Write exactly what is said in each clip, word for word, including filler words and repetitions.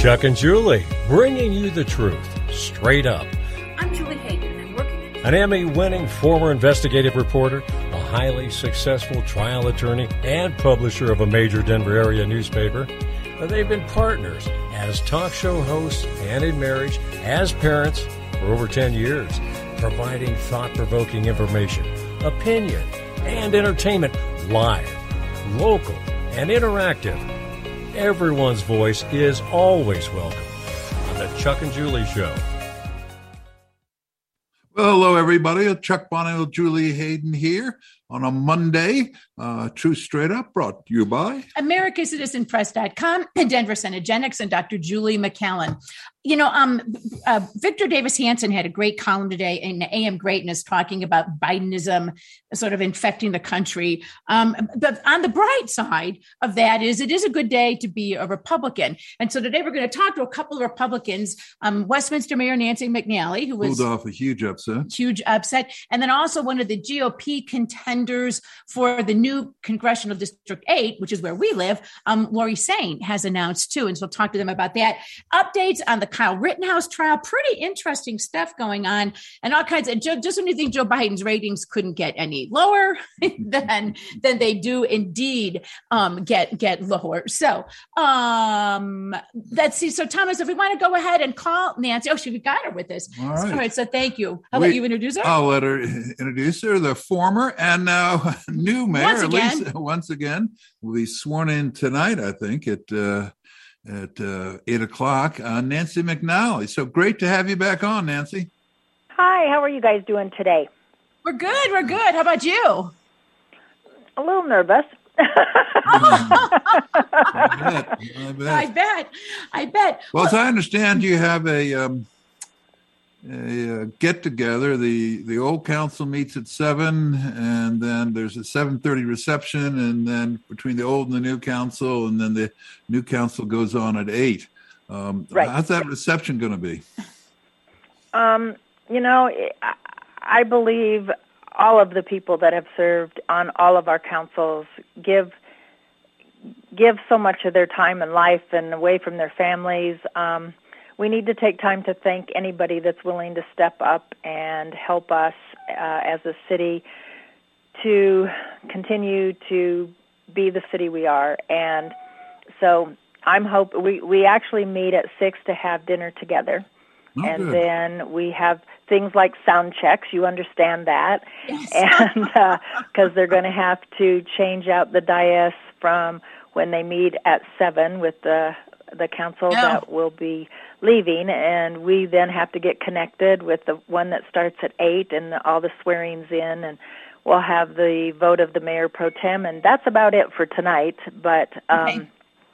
Chuck and Julie, bringing you the truth, straight up. I'm Julie Hayden, and I'm working at... An Emmy-winning former investigative reporter, a highly successful trial attorney, and publisher of a major Denver area newspaper. They've been partners as talk show hosts and in marriage, as parents, for over ten years, providing thought-provoking information, opinion, and entertainment live, local, and interactive. Everyone's voice is always welcome on the Chuck and Julie Show. Well, hello, everybody. Chuck Bonnell, Julie Hayden here on a Monday. Uh, Truth Straight Up, brought to you by America Citizen Press dot com and Denver Senegenics and Doctor Julie McCallan. You know, um, uh, Victor Davis Hanson had a great column today in A M Greatness talking about Bidenism sort of infecting the country. Um, but on the bright side of that is it is a good day to be a Republican. And so today we're going to talk to a couple of Republicans, um, Westminster Mayor Nancy McNally, who was pulled off a huge upset, huge upset, and then also one of the G O P contenders for the new Congressional District eight, which is where we live, um, Lori Sain has announced too. And so we'll talk to them about that. Updates on the Kyle Rittenhouse trial, pretty interesting stuff going on, and all kinds of, just when you think Joe Biden's ratings couldn't get any lower, then, then they do indeed um, get, get lower. So um, let's see. So Thomas, if we want to go ahead and call Nancy, oh, she we got her with us. All right. All right, so thank you. I'll we, let you introduce her. I'll let her introduce her, the former and now new mayor, once at again. least once again, will be sworn in tonight, I think, at uh, at uh, eight o'clock, uh, Nancy McNally. So great to have you back on, Nancy. Hi, how are you guys doing today? We're good, we're good. How about you? A little nervous. I bet. I bet. I bet. I bet. Well, as I understand, you have a um, a uh, get together. The the old council meets at seven, and then there's a seven thirty reception, and then between the old and the new council, and then the new council goes on at eight. Um, right. How's that reception going to be? Um, you know, I, I believe all of the people that have served on all of our councils give give so much of their time and life and away from their families. Um, we need to take time to thank anybody that's willing to step up and help us uh, as a city to continue to be the city we are. And so I'm hope we, we actually meet at six to have dinner together. Oh, and good. Then we have things like sound checks. You understand that. Yes. And because uh, they're going to have to change out the dais from when they meet at seven with the the council No. that will be leaving, and we then have to get connected with the one that starts at eight and the, all the swearings in, and we'll have the vote of the mayor pro tem, and that's about it for tonight. But um, Okay.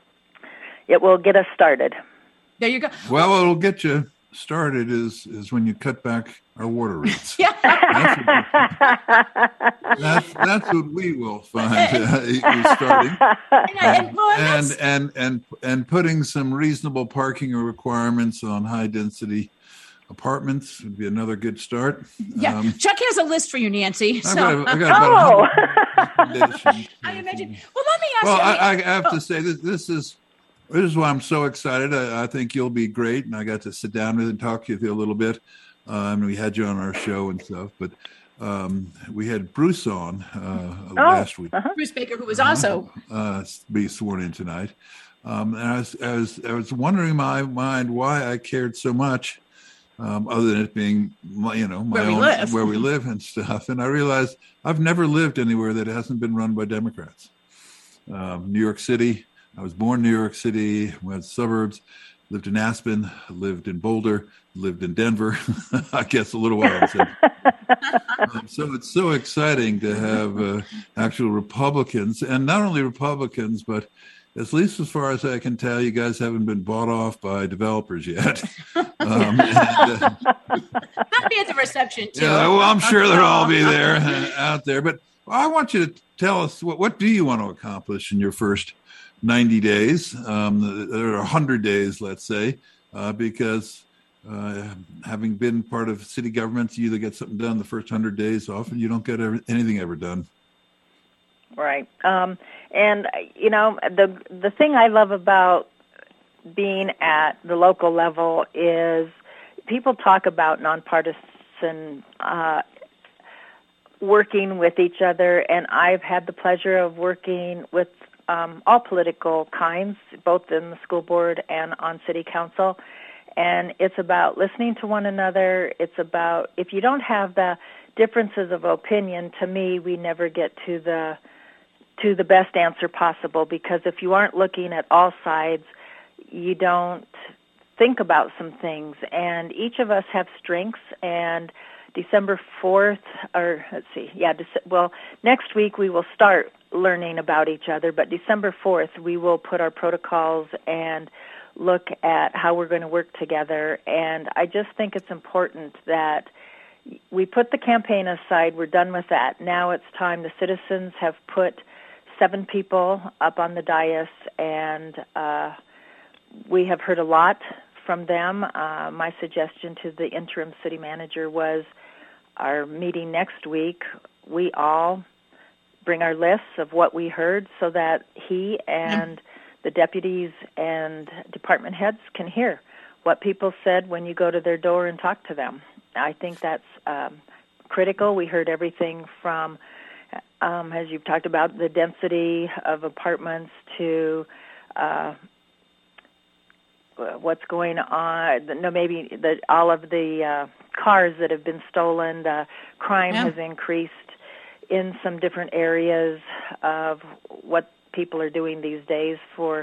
it will get us started. There you go. Well, it'll get you started is is when you cut back our water rates. Yeah. That's what, that's, that's what we will find uh, starting. And, and, well, and and that's- and and and putting some reasonable parking requirements on high density apartments would be another good start. yeah. Um, Chuck has a list for you, Nancy. I've So got, I've got about Oh. one hundred recommendations. I imagine. Well, let me ask Well, you. I, I have oh, to say that this is this is why I'm so excited. I, I think you'll be great, and I got to sit down with you and talk to you a little bit. Um, we had you on our show and stuff, but um, we had Bruce on uh, Oh, last week. uh-huh. Bruce Baker, who was also uh, be sworn in tonight. Um, and I was, I was, I was wondering in my mind why I cared so much, um, other than it being, my, you know, my Where we own, live. where we live and stuff. And I realized I've never lived anywhere that hasn't been run by Democrats. Um, New York City. I was born in New York City, went to the suburbs, lived in Aspen, lived in Boulder, lived in Denver. I guess a little while. So, um, so it's so exciting to have uh, actual Republicans, and not only Republicans, but at least as far as I can tell, you guys haven't been bought off by developers yet. Um, and, uh, That'll be at the reception too. yeah, well, I'm sure they'll all be there uh, out there. But I want you to tell us what what do you want to accomplish in your first ninety days, um, or one hundred days, let's say, uh, because uh, having been part of city governments, you either get something done the first one hundred days, often you don't get ever, anything ever done. Right. Um, and, you know, the the thing I love about being at the local level is people talk about nonpartisan uh, working with each other, and I've had the pleasure of working with um, all political kinds, both in the school board and on city council. And it's about listening to one another. It's about, if you don't have the differences of opinion, to me, we never get to the to the best answer possible, because if you aren't looking at all sides, you don't think about some things. And each of us have strengths, and December fourth, or let's see, yeah, Dece- well, next week we will start learning about each other, but December fourth we will put our protocols and look at how we're going to work together. And I just think it's important that we put the campaign aside. We're done with that. Now it's time. The citizens have put seven people up on the dais, and uh, we have heard a lot from them. Uh, my suggestion to the interim city manager was our meeting next week, we all bring our lists of what we heard so that he and mm. the deputies and department heads can hear what people said when you go to their door and talk to them. I think that's um, critical. We heard everything from, um, as you've talked about, the density of apartments to uh, what's going on. No, maybe the, all of the uh, cars that have been stolen. The crime yeah. has increased in some different areas of what people are doing these days for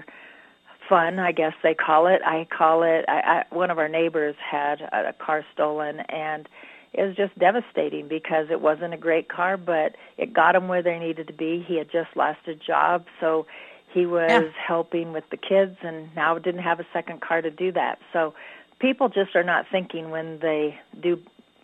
fun, I guess they call it. I call it, I, I, one of our neighbors had a, a car stolen, and it was just devastating because it wasn't a great car, but it got him where they needed to be. He had just lost a job, so he was yeah. helping with the kids, and now didn't have a second car to do that. So people just are not thinking when they do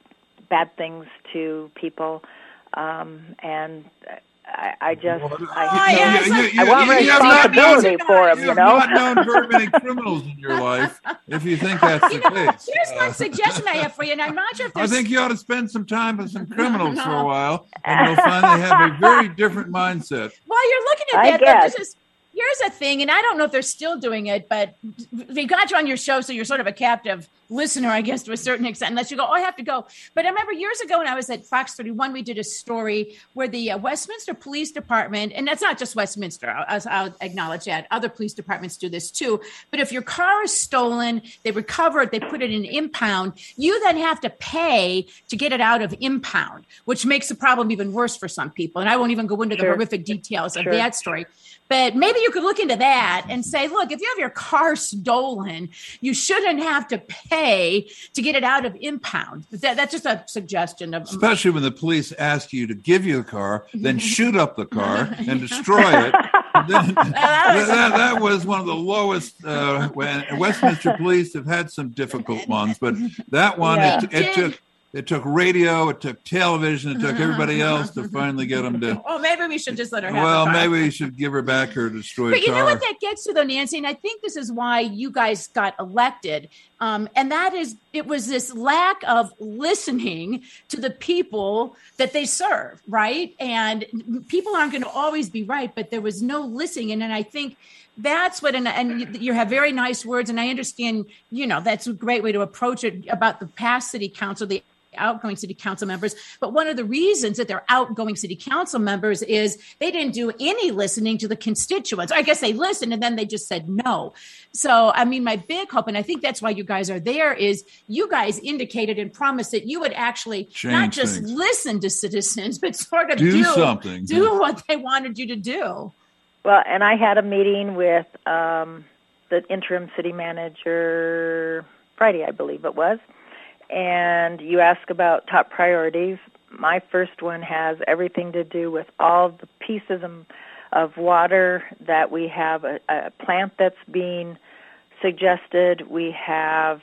bad things to people, um, and I, I just, well, I, you, I, you, you, I want you, responsibility you for them, you, you know? You have not known very many criminals in your life, if you think that's the you know, case. Here's uh, one suggestion I have for you, and I'm not sure if there's... I think you ought to spend some time with some criminals no. for a while, and you'll find they have a very different mindset. While you're looking at I that, guess. though, this is... Here's a thing, and I don't know if they're still doing it, but they got you on your show, so you're sort of a captive listener, I guess, to a certain extent, unless you go, oh, I have to go. But I remember years ago when I was at Fox thirty-one, we did a story where the uh, Westminster Police Department, and that's not just Westminster, I'll, I'll acknowledge that. Other police departments do this too. But if your car is stolen, they recover it, they put it in impound, you then have to pay to get it out of impound, which makes the problem even worse for some people. And I won't even go into sure. the horrific details of sure. that story. But maybe you could look into that and say, look, if you have your car stolen, you shouldn't have to pay to get it out of impound. That, that's just a suggestion. Of, Especially when the police ask you to give you the car, then shoot up the car and destroy it. Then, that, that, that was one of the lowest. Uh, when Westminster Police have had some difficult ones, but that one, yeah. it, it took... It took radio, it took television, it took everybody else to finally get them to... Oh, maybe we should just let her have Well, the car. maybe we should give her back her destroyed But you car. know what that gets to, though, Nancy? And I think this is why you guys got elected. Um, and that is, it was this lack of listening to the people that they serve, right? And people aren't going to always be right, but there was no listening. And, and I think... That's what, and, and you, you have very nice words, and I understand, you know, that's a great way to approach it about the past city council, the outgoing city council members. But one of the reasons that they're outgoing city council members is they didn't do any listening to the constituents. I guess they listened and then they just said no. So, I mean, my big hope, and I think that's why you guys are there, is you guys indicated and promised that you would actually Change not just things. listen to citizens, but sort of Do do, something. do what they wanted you to do. Well, and I had a meeting with um, the interim city manager Friday, I believe it was, and you ask about top priorities. My first one has everything to do with all the pieces of, of water that we have, a, a plant that's being suggested. We have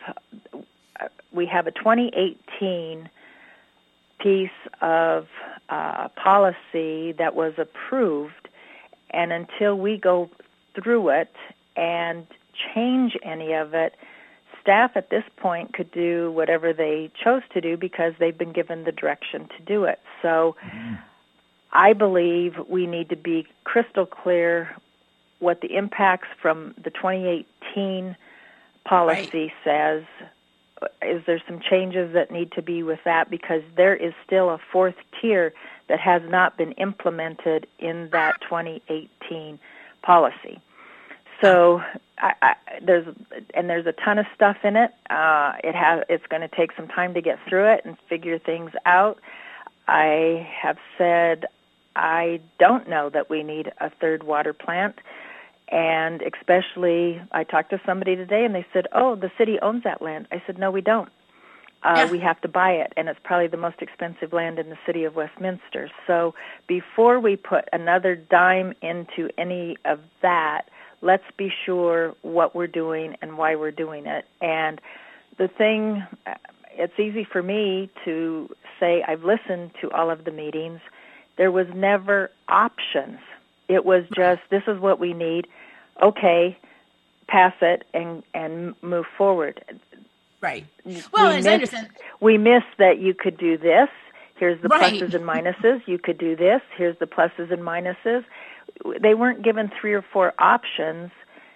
we have a twenty eighteen piece of uh, policy that was approved. And until we go through it and change any of it, staff at this point could do whatever they chose to do because they've been given the direction to do it. So mm-hmm. I believe we need to be crystal clear what the impacts from the twenty eighteen policy right. says. Is there some changes that need to be with that? Because there is still a fourth tier that has not been implemented in that twenty eighteen policy. So I, I, there's and there's a ton of stuff in it. Uh, it has it's going to take some time to get through it and figure things out. I have said I don't know that we need a third water plant. And especially, I talked to somebody today, and they said, oh, the city owns that land. I said, no, we don't. Uh, yeah. We have to buy it, and it's probably the most expensive land in the city of Westminster. So before we put another dime into any of that, let's be sure what we're doing and why we're doing it. And the thing, it's easy for me to say I've listened to all of the meetings. There was never options. It was just, this is what we need. Okay, pass it and, and move forward. Right. Well, we as missed, I understand. We missed that you could do this. Here's the right. pluses and minuses. You could do this. Here's the pluses and minuses. They weren't given three or four options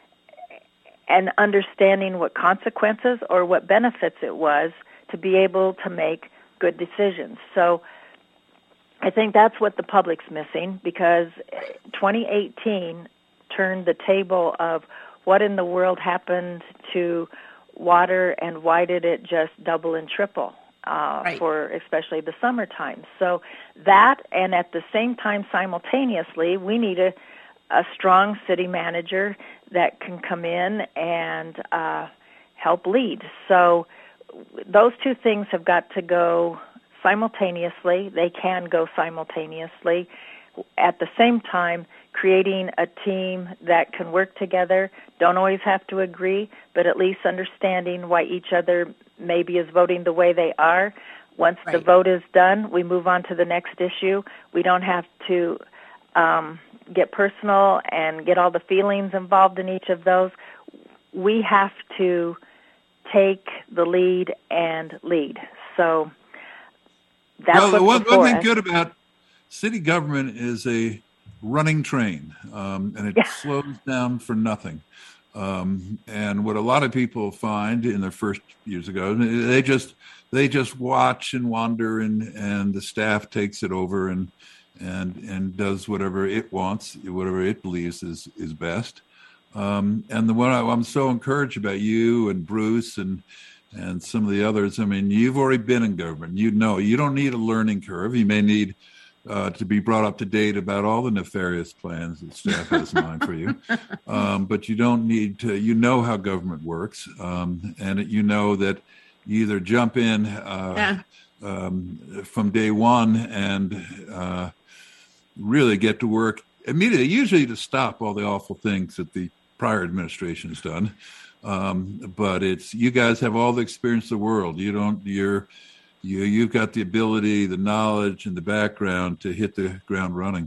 and understanding what consequences or what benefits it was to be able to make good decisions. So I think that's what the public's missing, because twenty eighteen turned the table of what in the world happened to water and why did it just double and triple uh, right. for especially the summertime. So that, and at the same time simultaneously, we need a, a strong city manager that can come in and uh, help lead. So those two things have got to go simultaneously. They can go simultaneously. At the same time, creating a team that can work together, don't always have to agree, but at least understanding why each other maybe is voting the way they are. Once right. the vote is done, we move on to the next issue. We don't have to um, get personal and get all the feelings involved in each of those. We have to take the lead and lead. So that's well, what's one, one thing us. good about city government is a running train, um, and it yeah. slows down for nothing. Um, and what a lot of people find in their first years ago, they just they just watch and wander, and, and the staff takes it over and and and does whatever it wants, whatever it believes is is best. Um, and the one I, I'm so encouraged about you and Bruce and and some of the others. I mean, you've already been in government. You know, you don't need a learning curve. You may need Uh, to be brought up to date about all the nefarious plans that staff has in mind for you. Um, but you don't need to, you know how government works. Um, and it, you know that you either jump in uh, yeah. um, from day one and uh, really get to work immediately, usually to stop all the awful things that the prior administration has done. Um, but it's, you guys have all the experience in the world. You don't, you're, You, you've got the ability, the knowledge, and the background to hit the ground running.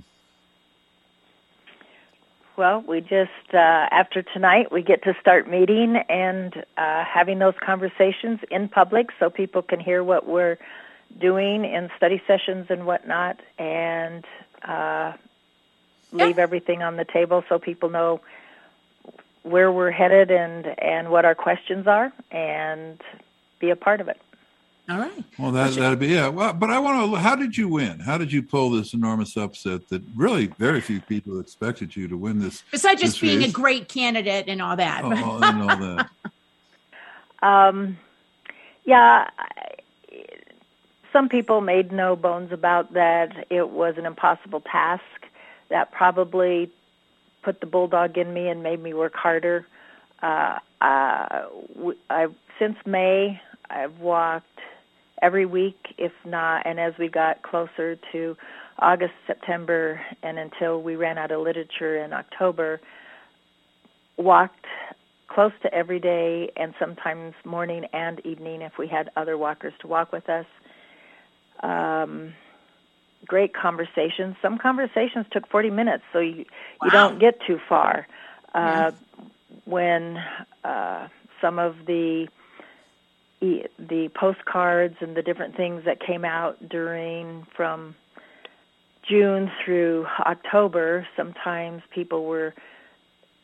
Well, we just, uh, after tonight, we get to start meeting and uh, having those conversations in public so people can hear what we're doing in study sessions and whatnot, and uh, leave yeah. everything on the table so people know where we're headed and, and what our questions are, and be a part of it. All right. Well, that, that'd be, yeah. Well, but I want to, how did you win? How did you pull this enormous upset that really very few people expected you to win this? Besides just this being race? a great candidate and all that. Oh, and all that. um, yeah, some people made no bones about that. It was an impossible task that probably put the bulldog in me and made me work harder. Uh, uh, I, since May, I've walked every week, if not, and as we got closer to August, September, and until we ran out of literature in October, walked close to every day, and sometimes morning and evening if we had other walkers to walk with us. Um, great conversations. Some conversations took forty minutes, so you, wow. you don't get too far. Uh, yeah. When uh, some of the the postcards and the different things that came out during from June through October, sometimes people were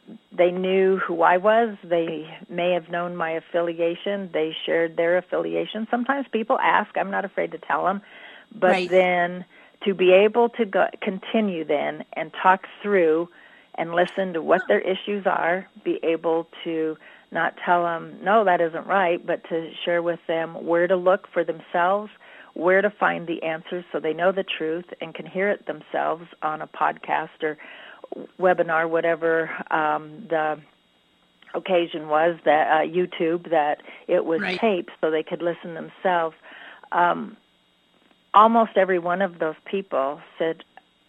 they knew who I was. They may have known my affiliation. They shared their affiliation. Sometimes people ask. I'm not afraid to tell them. But right. then to be able to go, continue then and talk through and listen to what their issues are, be able to not tell them, no, that isn't right, but to share with them where to look for themselves, where to find the answers so they know the truth and can hear it themselves on a podcast or webinar, whatever um, the occasion was, that uh, YouTube, that it was right. taped so they could listen themselves. Um, almost every one of those people said,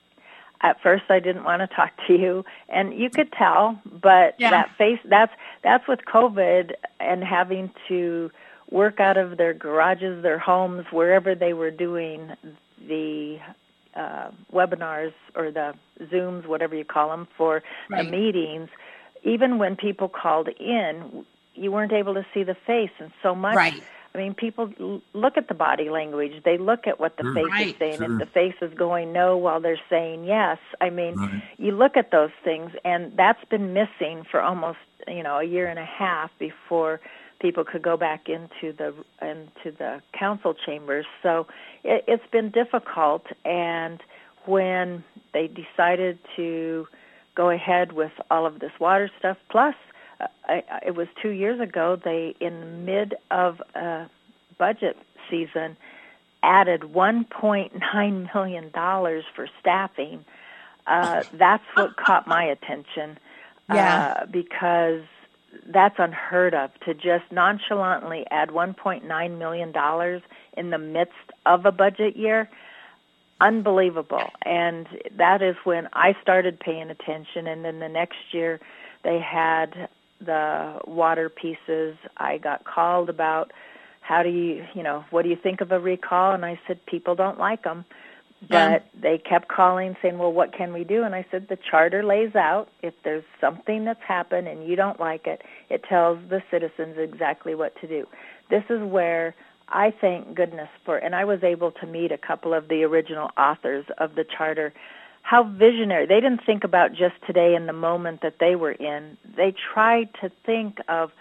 at first I didn't want to talk to you, and you could tell, but yeah. that face, that's, that's with COVID and having to work out of their garages, their homes, wherever they were doing the uh, webinars or the Zooms, whatever you call them, for right. the meetings. Even when people called in, you weren't able to see the face, and so much. Right. I mean, people l- look at the body language. They look at what the Sure. face Right. is saying. Sure. If the face is going no while they're saying yes, I mean, Right. you look at those things, and that's been missing for almost, you know, a year and a half before people could go back into the into the council chambers. So it, it's been difficult, and when they decided to go ahead with all of this water stuff, plus uh, I, it was two years ago, they, in the mid of uh, budget season, added one point nine million dollars for staffing. Uh, that's what caught my attention, yeah. uh, because that's unheard of, to just nonchalantly add one point nine million dollars in the midst of a budget year. Unbelievable. And that is when I started paying attention. And then the next year they had the water pieces. I got called about, how do you, you know, what do you think of a recall? And I said, people don't like them. But yeah. they kept calling, saying, well, what can we do? And I said, the charter lays out, if there's something that's happened and you don't like it, it tells the citizens exactly what to do. This is where I thank goodness for, and I was able to meet a couple of the original authors of the charter, how visionary. They didn't think about just today in the moment that they were in. They tried to think of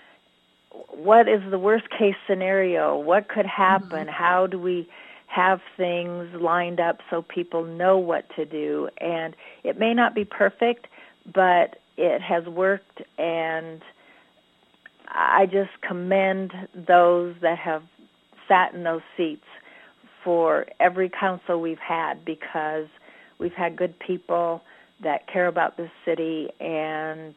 what is the worst case scenario, what could happen, mm-hmm. how do we have things lined up so people know what to do. And it may not be perfect, but it has worked, and I just commend those that have sat in those seats for every council we've had, because we've had good people that care about this city, and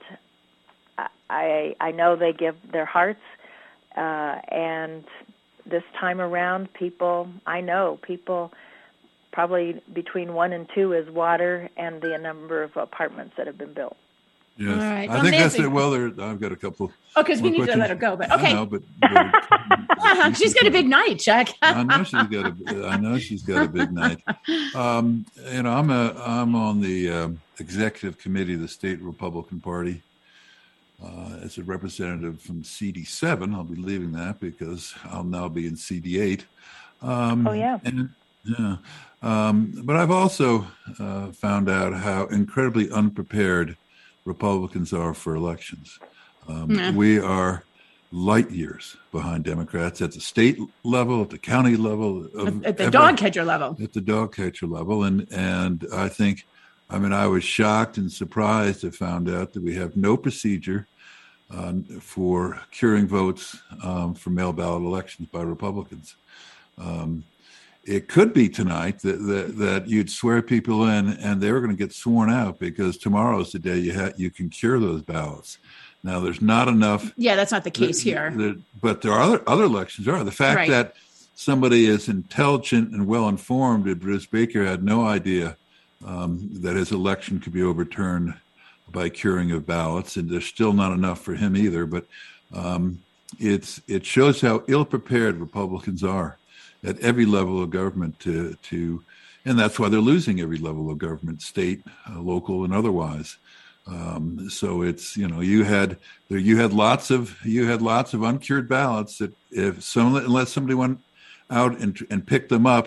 I I know they give their hearts, uh, and this time around, people, I know people, probably between one and two is water and the number of apartments that have been built. Yes. All right. I Well, think Nancy- that's it. Well, there, I've got a couple. Oh, because we more need to questions. let her go, but I okay. know, but, but She's got a big night, Chuck. I know she's got a. I know she's got a big night. Um, you know, I'm a. I'm on the um, executive committee of the state Republican Party. Uh, as a representative from C D seven, I'll be leaving that because I'll now be in C D eight. Um, oh yeah. And, yeah. Um, but I've also uh, found out how incredibly unprepared Republicans are for elections. Um, yeah. We are light years behind Democrats at the state level, at the county level, of At the every, dog catcher level. At the dog catcher level, and and I think, I mean, I was shocked and surprised to find out that we have no procedure uh, for curing votes um, for mail ballot elections by Republicans. Um, It could be tonight that, that that you'd swear people in and they were going to get sworn out, because tomorrow's the day you ha- you can cure those ballots. Now, there's not enough. Yeah, that's not the case the, here. The, but there are other, other elections are. The fact Right. that somebody as intelligent and well-informed as Bruce Baker had no idea um, that his election could be overturned by curing of ballots, and there's still not enough for him either. But um, it's it shows how ill-prepared Republicans are at every level of government to, to, and that's why they're losing every level of government, state, uh, local, and otherwise. Um, so it's, you know, you had you had lots of you had lots of uncured ballots that if some unless somebody went out and and picked them up,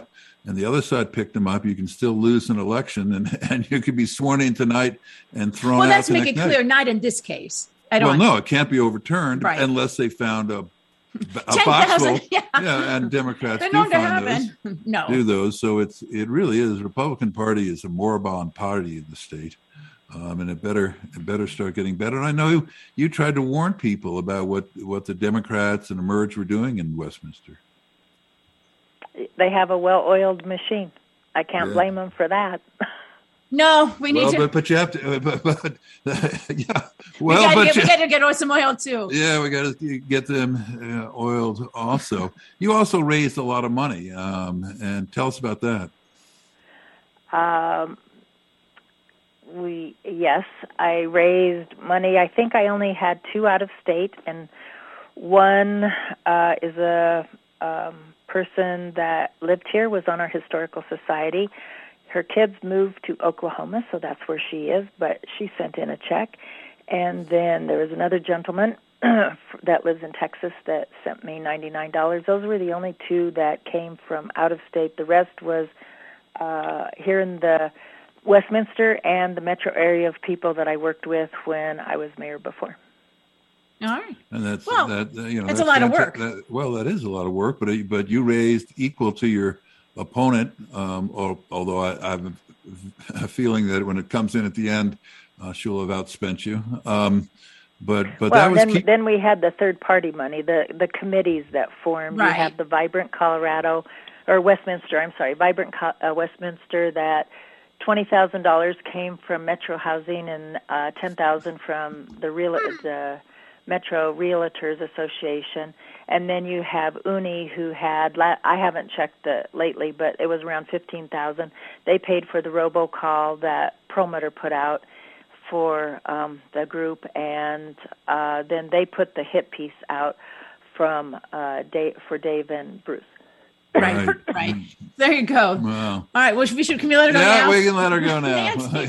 and the other side picked him up, you can still lose an election, and, and you could be sworn in tonight and thrown well, out. Well, let's make it night. clear, not in this case. I don't. Well, no, it can't be overturned right. unless they found a, a box vote. Yeah. yeah, and Democrats They're do known to find happen. those. No, do those. So it's it really is. The Republican Party is a moribund party in the state. Um, and it better it better start getting better. And I know you, you tried to warn people about what, what the Democrats and Emerge were doing in Westminster. They have a well-oiled machine. I can't yeah. blame them for that. No, we need well, to. But, but you have to. But, but yeah. Well, we gotta but get, you, we got to get some oil too. Yeah, we got to get them uh, oiled also. You also raised a lot of money, um, and tell us about that. Um, we yes, I raised money. I think I only had two out of state, and one uh, is a um, person that lived here, was on our historical society. Her kids moved to Oklahoma, so that's where she is, but she sent in a check. And then there was another gentleman that lives in Texas that sent me ninety-nine dollars. Those were the only two that came from out of state. The rest was uh, here in the Westminster and the metro area of people that I worked with when I was mayor before. All right. And that's, well, that, you know, that's, that's a lot of work. That, well, that is a lot of work, but but you raised equal to your opponent, um, or, although I, I have a feeling that when it comes in at the end, uh, she'll have outspent you. Um, but but well, that was then, key- then we had the third party money, the the committees that formed. Right. We had the Vibrant Colorado, or Westminster, I'm sorry, Vibrant Co- uh, Westminster, that twenty thousand dollars came from Metro Housing and uh, ten thousand dollars from the real the Metro Realtors Association. And then you have U N I, who had, I haven't checked it lately, but it was around fifteen thousand dollars. They paid for the robocall that Perlmutter put out for um, the group, and uh, then they put the hit piece out from uh, Dave, for Dave and Bruce. Right, right. right. There you go. Wow. All right, well, we should, can we let her go yeah, now? we can let her go now. Nancy.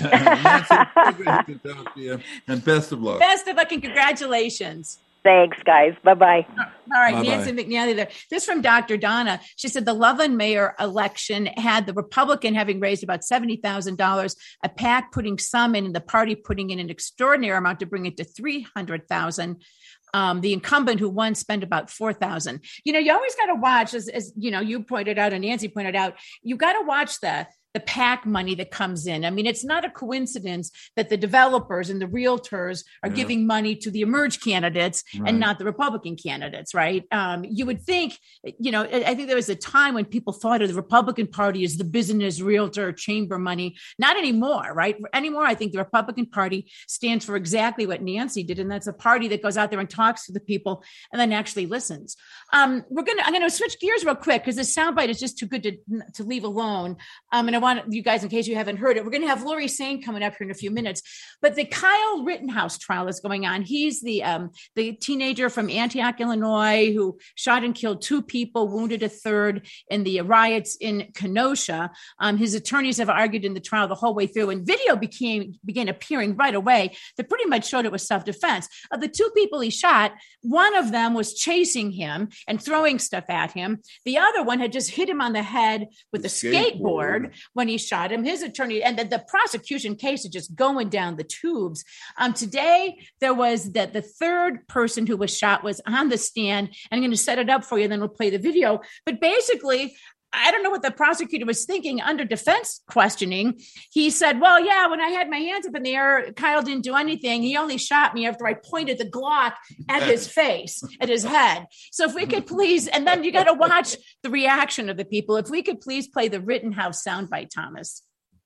Nancy, good to talk to you, and best of luck. Best of luck and congratulations. Thanks, guys. Bye-bye. All right, Bye-bye. Nancy McNally there. This from Doctor Donna. She said the Loveland mayor election had the Republican having raised about seventy thousand dollars, a PAC putting some in, and the party putting in an extraordinary amount to bring it to three hundred thousand dollars. Um, the incumbent who won spent about four thousand dollars. You know, you always got to watch, as, as, you know, you pointed out and Nancy pointed out, you got to watch the the PAC money that comes in. I mean, it's not a coincidence that the developers and the realtors are yeah. giving money to the Emerge candidates right. and not the Republican candidates, right? Um, you would think, you know, I think there was a time when people thought of the Republican Party as the business, realtor, chamber money. Not anymore, right? Anymore, I think the Republican Party stands for exactly what Nancy did, and that's a party that goes out there and talks to the people and then actually listens. Um, we're gonna, I'm gonna switch gears real quick because this soundbite is just too good to, to leave alone. Um, and I want you guys, in case you haven't heard it, we're going to have Lori Sain coming up here in a few minutes. But the Kyle Rittenhouse trial is going on. He's the um, the teenager from Antioch, Illinois, who shot and killed two people, wounded a third in the riots in Kenosha. Um, his attorneys have argued in the trial the whole way through, and video became began appearing right away that pretty much showed it was self-defense. Of the two people he shot, one of them was chasing him and throwing stuff at him. The other one had just hit him on the head with a skateboard. skateboard when he shot him. His attorney, and the, the prosecution case is just going down the tubes. Um, today, there was that the third person who was shot was on the stand. I'm going to set it up for you, then we'll play the video. But basically, I don't know what the prosecutor was thinking under defense questioning. He said, well, yeah, when I had my hands up in the air, Kyle didn't do anything. He only shot me after I pointed the Glock at his face, at his head. So if we could please, and then you got to watch the reaction of the people. If we could please play the Rittenhouse soundbite, Thomas.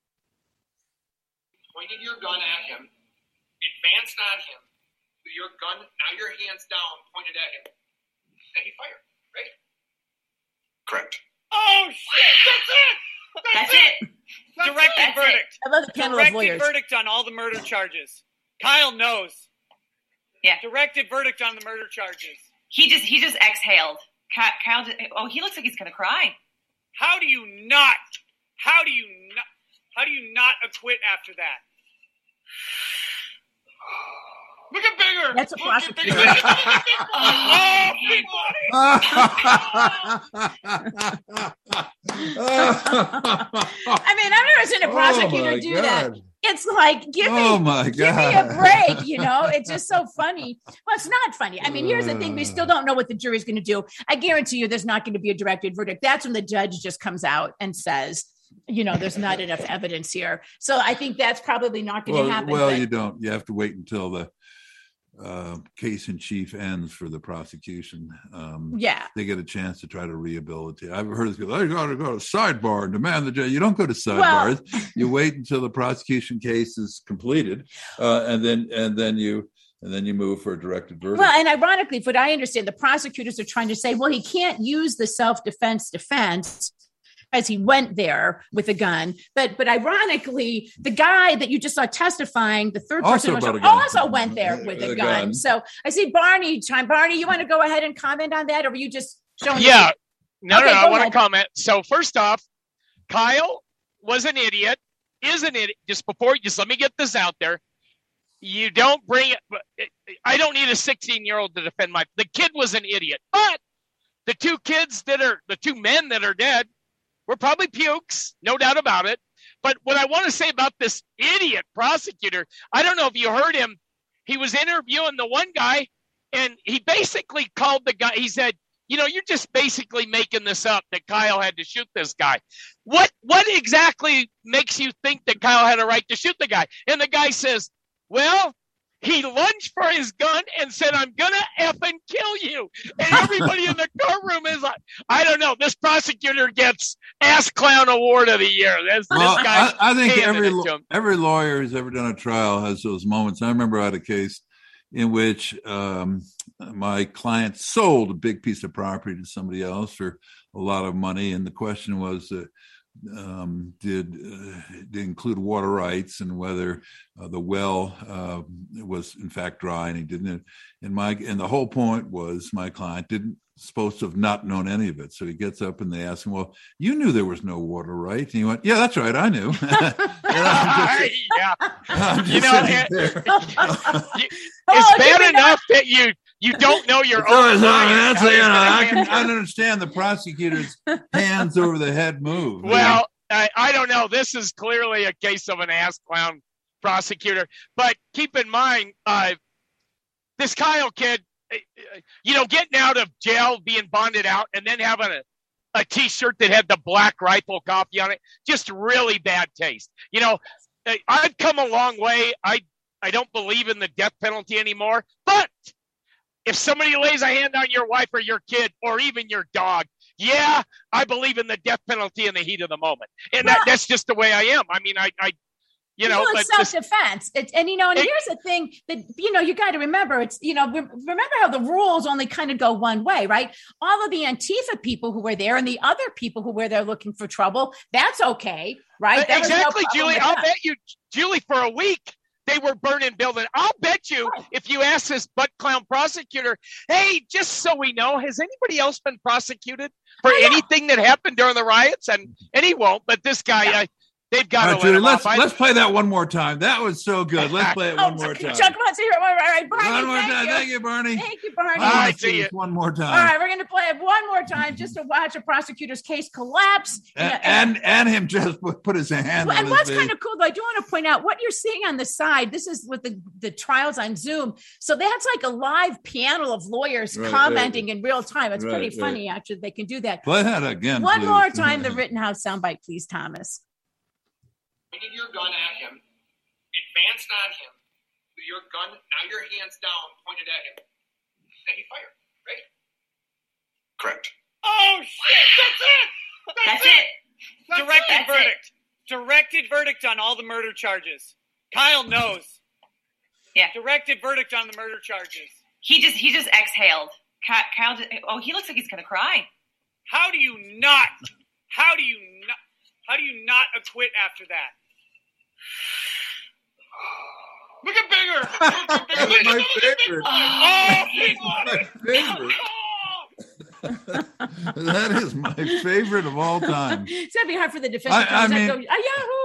Pointed your gun at him, advanced on him, with your gun, now your hands down, pointed at him. Then he fired, right? Correct. Oh, shit! That's it! That's, That's it! it. Directed That's verdict. It. I love the panel Directed of lawyers. verdict on all the murder charges. Kyle knows. Yeah. Directed verdict on the murder charges. He just he just exhaled. Kyle, just, oh, he looks like he's gonna cry. How do you not? How do you not? How do you not acquit after that? Look at bigger. That's a prosecutor. Oh, big I mean, I've never seen a prosecutor Oh, do God. that. It's like, give me, Oh, my give me a God. break, you know? It's just so funny. Well, it's not funny. I mean, here's the thing. We still don't know what the jury's going to do. I guarantee you there's not going to be a directed verdict. That's when the judge just comes out and says, you know, there's not enough evidence here. So I think that's probably not going to Well, happen. well but- you don't. You have to wait until the uh, case in chief ends for the prosecution. Um, yeah. They get a chance to try to rehabilitate. I've heard this go, I got to go to sidebar and demand the judge. You don't go to sidebars. Well, you wait until the prosecution case is completed, uh, and then and then you and then you move for a directed verdict. Well, and ironically, what I understand, the prosecutors are trying to say, well, he can't use the self-defense defense as he went there with a gun. But but ironically, the guy that you just saw testifying, the third Also person about a gun. also went there with a, A gun. gun. So I see Barney time. Barney, you want to go ahead and comment on that, or were you just showing? Yeah. No, Okay, no, go I want ahead. to comment. So first off, Kyle was an idiot, is an idiot. Just before, just let me get this out there. You don't bring it. I don't need a sixteen-year-old to defend my. The kid was an idiot, but the two kids that are the two men that are dead were probably pukes, no doubt about it. But what I want to say about this idiot prosecutor, I don't know if you heard him. He was interviewing the one guy, and he basically called the guy. He said, you know, you're just basically making this up that Kyle had to shoot this guy. What what exactly makes you think that Kyle had a right to shoot the guy? And the guy says, well, he lunged for his gun and said, I'm going to effing kill you. And everybody in the courtroom is like, I don't know. This prosecutor gets Ass Clown Award of the Year. This, Well, this guy I, I think handed every it to him. every lawyer who's ever done a trial has those moments. I remember I had a case in which um, my client sold a big piece of property to somebody else for a lot of money, and the question was, uh, um, did uh, did include water rights and whether uh, the well uh, was in fact dry, and he didn't. And my and the whole point was my client didn't supposed to have not known any of it. So he gets up and they ask him, well, you knew there was no water, right? And he went, yeah, that's right, I knew. I'm just, yeah. I'm just You know, sitting it- there. Oh, It's give bad me enough that you you don't know your So, own. so client. that's, you know, I can I can understand the prosecutor's hands over the head move. Well, I, I don't know. This is clearly a case of an ass clown prosecutor. But keep in mind, uh, this Kyle kid, uh, you know, getting out of jail, being bonded out, and then having a, a T-shirt that had the Black Rifle copy on it, just really bad taste. You know, I- I've come a long way. I I don't believe in the death penalty anymore. But if somebody lays a hand on your wife or your kid or even your dog, yeah, I believe in the death penalty in the heat of the moment. And Well, that, that's just the way I am. I mean, I, I you know, well, but it's this- self-defense. It's, and, you know, and It- here's the thing that, you know, you got to remember, it's, you know, re- remember how the rules only kind of go one way, right? All of the Antifa people who were there and the other people who were there looking for trouble, that's okay, right? There was no exactly, problem Julie. with I'll that. bet you, Julie, for a week, they were burning buildings. I'll bet you if you ask this butt clown prosecutor, hey, just so we know, has anybody else been prosecuted for I know. anything that happened during the riots? And and he won't, but this guy, Yeah. uh, they've got All to right, let Judy, him let's off. I- let's play that one more time. That was so good. Let's play it Oh, one more time. Chuck wants to hear it. All right, all right, Barney, One more thank time. you. Thank you, Barney. Thank you, Barney. I All want right, to see see this you. one more time. All right, we're going to play it one more time just to watch a prosecutor's case collapse. and, and and him just put, put his hand Well, on and his what's face. kind of cool, though, I do want to point out what you're seeing on the side. This is with the, the trials on Zoom. So that's like a live panel of lawyers Right, commenting in real time. It's Right, pretty right. funny, actually. They can do that. Play that again, One please. more time, the Rittenhouse soundbite, please, Thomas. Pointed your gun at him, advanced on him, with your gun, now your hands down, pointed at him. Then he fired, right? Correct. Oh, shit. That's it. That's it. Directed That's it. verdict. Directed verdict on all the murder charges. Kyle knows. Yeah. Directed verdict on the murder charges. He just he just exhaled. Kyle, Kyle just, oh, he looks like he's gonna cry. How do you not? How do you not? How do you not acquit after that? Look at bigger. Look at That's bigger. my favorite. Oh, big My one. favorite. Oh. That is my favorite of all time. It's going to be hard for the defense I- to I come mean- and go, ah, Yahoo!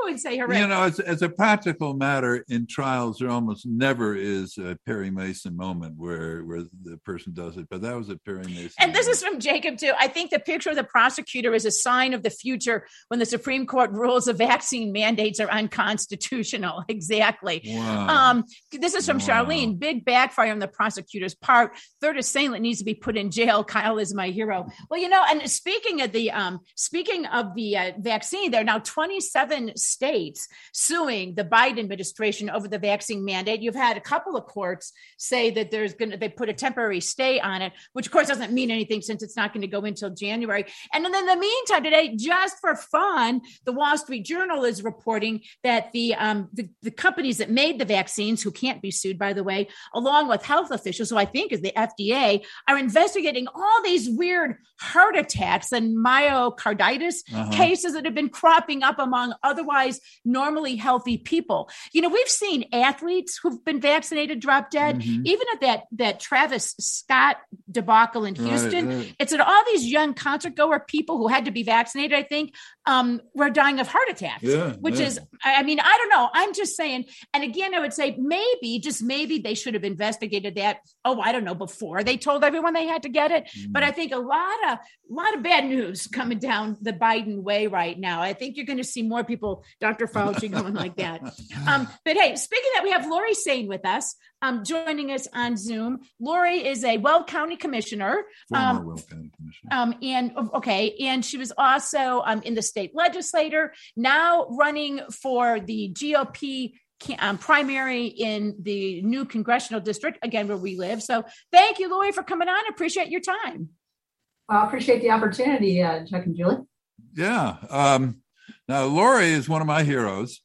would say hooray. You know, as, as a practical matter, in trials, there almost never is a Perry Mason moment where, where the person does it. But that was a Perry Mason And this moment. is from Jacob, too. I think the picture of the prosecutor is a sign of the future when the Supreme Court rules the vaccine mandates are unconstitutional. Exactly. Wow. Um, this is from Wow. Charlene. Big backfire on the prosecutor's part. Third assailant needs to be put in jail. Kyle is my hero. Well, you know, and speaking of the um, speaking of the uh, vaccine, there are now twenty-seven states suing the Biden administration over the vaccine mandate. You've had a couple of courts say that there's going to they put a temporary stay on it, which of course doesn't mean anything since it's not going to go until January. And then in the meantime, today, just for fun, the Wall Street Journal is reporting that the um, the, the companies that made the vaccines, who can't be sued, by the way, along with health officials, who I think is the F D A, are investigating all these weird heart attacks and myocarditis Uh-huh. cases that have been cropping up among otherwise normally healthy people. You know, we've seen athletes who've been vaccinated drop dead. Mhm. Even at that that Travis Scott debacle in Right, Houston, right. it's that all these young concert goer people who had to be vaccinated, I think, um, were dying of heart attacks, Yeah, which yeah. is, I I mean, I don't know. I'm just saying. And again, I would say maybe, just maybe they should have investigated that. Oh, I don't know, before they told everyone they had to get it. Mm. But I think a lot of, a lot of bad news coming down the Biden way right now. I think you're going to see more people, Doctor Fauci, going like that. Um, but hey, speaking of that, we have Lori Sain with us, um, joining us on Zoom. Lori is a Weld County commissioner. Former Um, Weld County Commissioner. um, and okay, and she was also um, in the state legislature, now running for the G O P um, primary in the new congressional district, again, where we live. So thank you, Lori, for coming on. Appreciate your time. Well, I appreciate the opportunity, uh, Chuck and Julie. Yeah. Um, now, Lori is one of my heroes.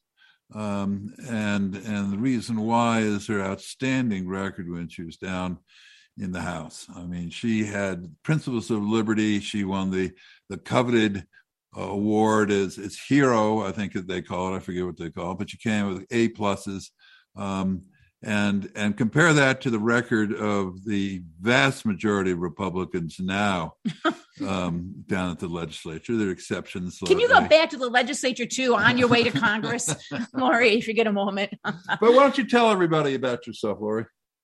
Um, and and the reason why is her outstanding record when she was down in the House. I mean, she had Principles of Liberty. She won the the coveted uh, award as, as hero, I think that they call it. I forget what they call it, but she came with A pluses. Um, and and compare that to the record of the vast majority of Republicans now um, down at the legislature. There are exceptions. Can you go like, back to the legislature too on your way to Congress, Lori, if you get a moment? But why don't you tell everybody about yourself, Lori?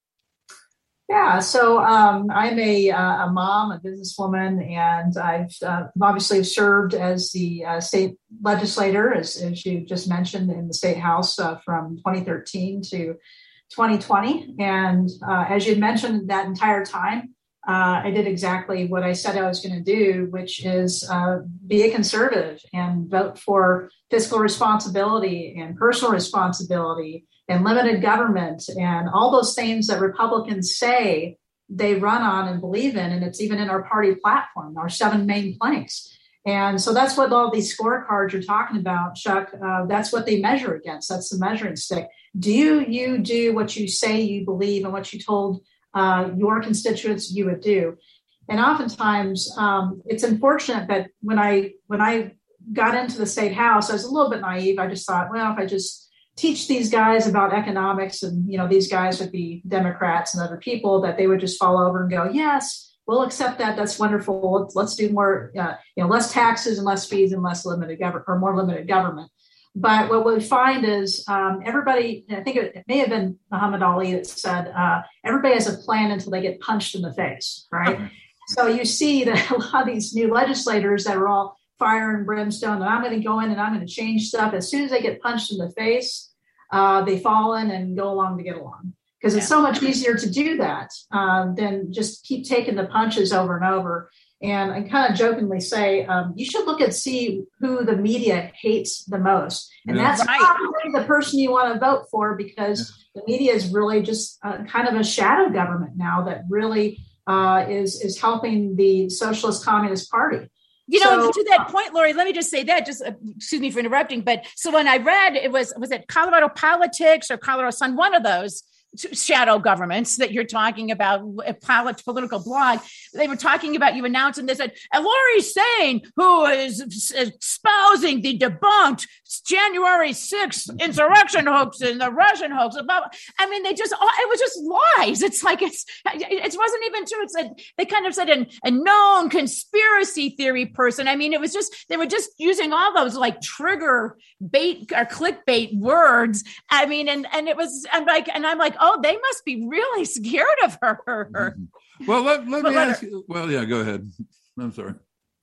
Yeah, so um, I'm a, uh, a mom, a businesswoman, and I've uh, obviously served as the uh, state legislator, as, as you just mentioned, in the state house uh, from twenty thirteen to twenty twenty. And uh, as you mentioned, that entire time, uh, I did exactly what I said I was going to do, which is uh, be a conservative and vote for fiscal responsibility and personal responsibility and limited government and all those things that Republicans say they run on and believe in. And it's even in our party platform, our seven main planks. And so that's what all these scorecards you're talking about, Chuck. Uh, that's what they measure against. That's the measuring stick. Do you do what you say you believe and what you told uh, your constituents you would do? And oftentimes um, it's unfortunate that when I when I got into the state house, I was a little bit naive. I just thought, well, if I just teach these guys about economics and, you know, these guys would be Democrats and other people, that they would just fall over and go, yes, we'll accept that. That's wonderful. Let's, let's do more, uh, you know, less taxes and less fees and less limited government or more limited government. But what we find is um, everybody, I think it, it may have been Muhammad Ali that said, uh, everybody has a plan until they get punched in the face, right? Okay. So you see that a lot of these new legislators that are all fire and brimstone, and I'm going to go in and I'm going to change stuff. As soon as they get punched in the face, uh, they fall in and go along to get along. Because it's so much easier to do that uh, than just keep taking the punches over and over. And I kind of jokingly say, um, you should look and see who the media hates the most. And yeah. that's right. Probably the person you want to vote for, because yeah. the media is really just uh, kind of a shadow government now that really uh, is, is helping the Socialist Communist Party. You know, so, to that point, Lori, let me just say that, just uh, excuse me for interrupting. But so when I read, it was, was it Colorado Politics or Colorado Sun, one of those, shadow governments that you're talking about, a political blog, they were talking about you announced, and they said, and Lori Saine, who is espousing the debunked January sixth insurrection hoax and the Russian hoax. I mean, they just, it was just lies. It's like, it's, it wasn't even true. It's like, they kind of said an, a known conspiracy theory person. I mean, it was just, they were just using all those like trigger bait or clickbait words. I mean, and, and it was, I'm like, and I'm like, oh, they must be really scared of her. Mm-hmm. Well, let, let me let ask her, you. Well, yeah, go ahead. I'm sorry.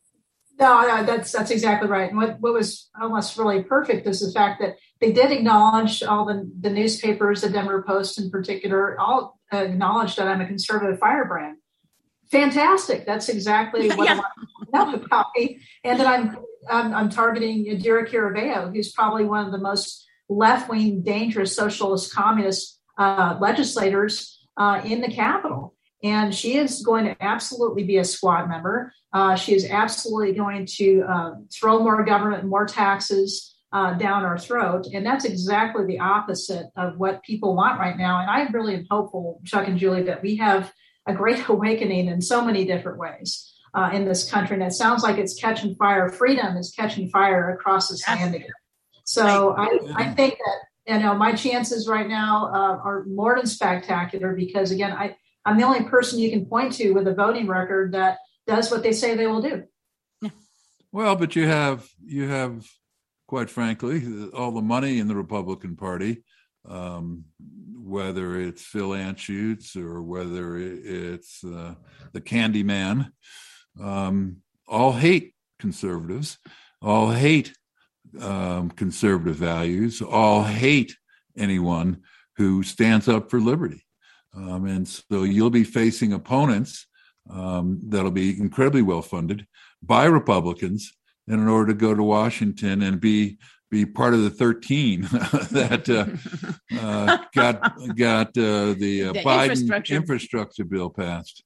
No, no, that's that's exactly right. And what, what was almost really perfect is the fact that they did acknowledge, all the, the newspapers, the Denver Post in particular, all acknowledged that I'm a conservative firebrand. Fantastic. That's exactly what yeah. I want to know about me. And that I'm, I'm, I'm targeting Yadira Caraveo, who's probably one of the most left-wing, dangerous socialist, communist uh, legislators uh, in the Capitol. And she is going to absolutely be a squad member. Uh, she is absolutely going to uh, throw more government and more taxes uh, down our throat. And that's exactly the opposite of what people want right now. And I really am hopeful, Chuck and Julie, that we have a great awakening in so many different ways uh, in this country. And it sounds like it's catching fire. Freedom is catching fire across this land again. So I, I think that, you know, my chances right now uh, are more than spectacular because, again, I, I'm the only person you can point to with a voting record that does what they say they will do. Yeah. Well, but you have, you have, quite frankly, all the money in the Republican Party, um, whether it's Phil Anschutz or whether it's uh, the Candy Man, um, all hate conservatives, all hate um, conservative values, all hate anyone who stands up for liberty. Um, and so you'll be facing opponents um, that'll be incredibly well funded by Republicans, and in order to go to Washington and be be part of the thirteen that uh, uh, got got uh, the, uh, the Biden infrastructure. infrastructure bill passed.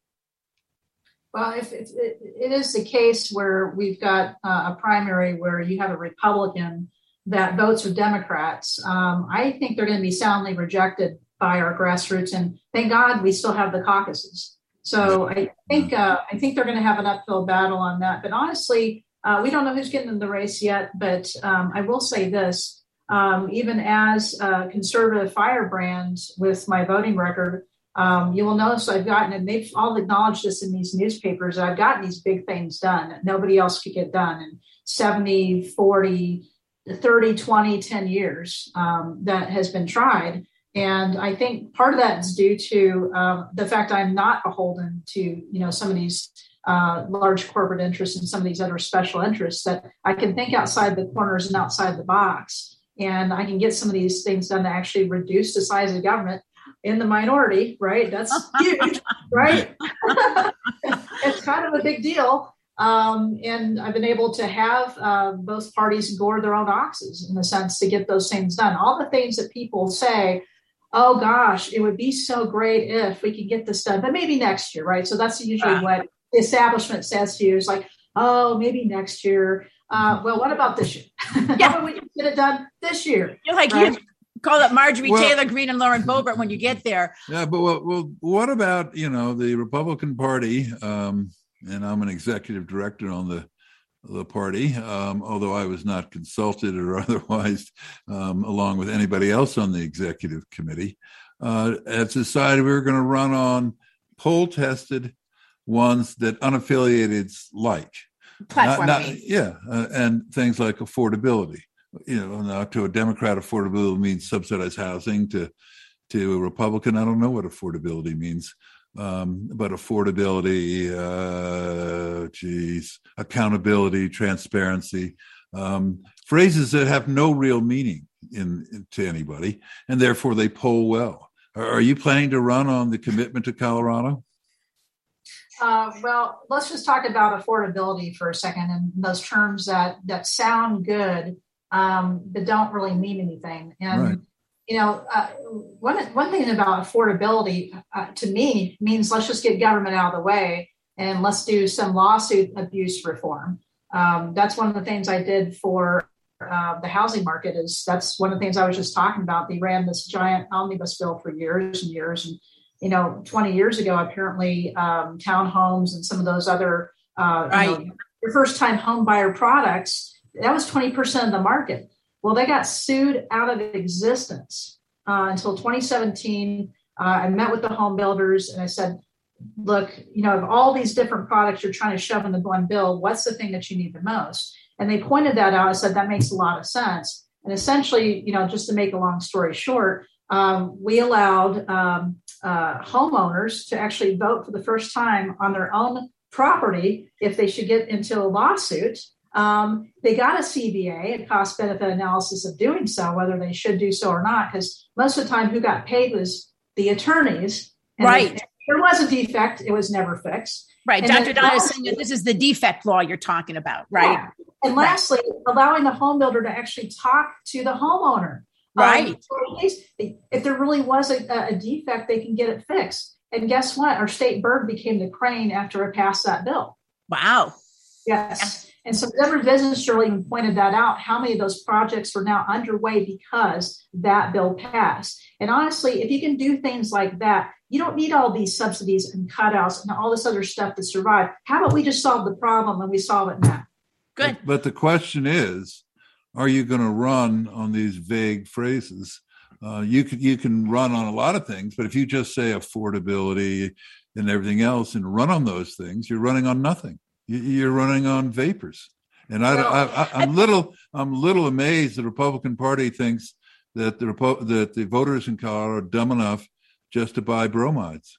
Well, if, if it, it is the case where we've got uh, a primary where you have a Republican that votes with Democrats, um, I think they're going to be soundly rejected by our grassroots, and thank God we still have the caucuses. So I think uh, I think they're going to have an uphill battle on that. But honestly, uh, we don't know who's getting in the race yet. But um, I will say this: um, even as a conservative firebrand with my voting record, um, you will notice I've gotten, and they've all acknowledged this in these newspapers, I've gotten these big things done that nobody else could get done in seventy, forty, thirty, twenty, ten years um, that has been tried. And I think part of that is due to um, the fact I'm not beholden to, you know, some of these uh, large corporate interests and some of these other special interests, that I can think outside the corners and outside the box. And I can get some of these things done to actually reduce the size of government in the minority, right? That's huge, right? It's kind of a big deal. Um, and I've been able to have uh, both parties gore their own oxes in a sense to get those things done. All the things that people say, oh gosh, it would be so great if we could get this done, but maybe next year, right? So that's usually uh, what the establishment says to you. It's like, oh, maybe next year. Uh, well, what about this year? Yeah, how about we get it done this year? You're like, right? You call it Marjorie well, Taylor Greene and Lauren Boebert when you get there. Yeah, but well, well what about, you know, the Republican Party? Um, and I'm an executive director on the the party, um, although I was not consulted or otherwise, um, along with anybody else on the executive committee, uh, have decided we were going to run on poll-tested ones that unaffiliateds like. Platform not, not, yeah, uh, and things like affordability. You know, now to a Democrat, affordability means subsidized housing. To to a Republican, I don't know what affordability means. Um, but affordability, uh, geez, accountability, transparency, um, phrases that have no real meaning in, in to anybody, and therefore they poll well. Are, are you planning to run on the commitment to Colorado? Uh, well, let's just talk about affordability for a second, and those terms that that sound good, um, but don't really mean anything. And right. You know, uh, one one thing about affordability uh, to me means let's just get government out of the way and let's do some lawsuit abuse reform. Um, that's one of the things I did for uh, the housing market is, that's one of the things I was just talking about. They ran this giant omnibus bill for years and years. And, you know, twenty years ago, apparently um, townhomes and some of those other uh, right. you know, your first time home buyer products, that was twenty percent of the market. Well, they got sued out of existence uh, until twenty seventeen. Uh, I met with the home builders and I said, look, you know, of all these different products you're trying to shove into one bill, what's the thing that you need the most? And they pointed that out. I said, that makes a lot of sense. And essentially, you know, just to make a long story short, um, we allowed um, uh, homeowners to actually vote for the first time on their own property if they should get into a lawsuit. Um, they got a C B A, a cost benefit analysis of doing so, whether they should do so or not, because most of the time who got paid was the attorneys. And right. If there was a defect, it was never fixed. Right. And Doctor Donna is saying that this is the defect law you're talking about, right? Yeah. And lastly, right. allowing the home builder to actually talk to the homeowner. Right. Um, so at least if there really was a, a defect, they can get it fixed. And guess what? Our state bird became the crane after it passed that bill. Wow. Yes. And so Denver Business Journal even pointed that out, how many of those projects are now underway because that bill passed. And honestly, if you can do things like that, you don't need all these subsidies and cutouts and all this other stuff to survive. How about we just solve the problem and we solve it now? Good. But, but the question is, are you going to run on these vague phrases? Uh, you can you can run on a lot of things, but if you just say affordability and everything else and run on those things, you're running on nothing. You're running on vapors. And I, well, I, I, I'm little I'm little amazed the Republican Party thinks that the that the voters in Colorado are dumb enough just to buy bromides.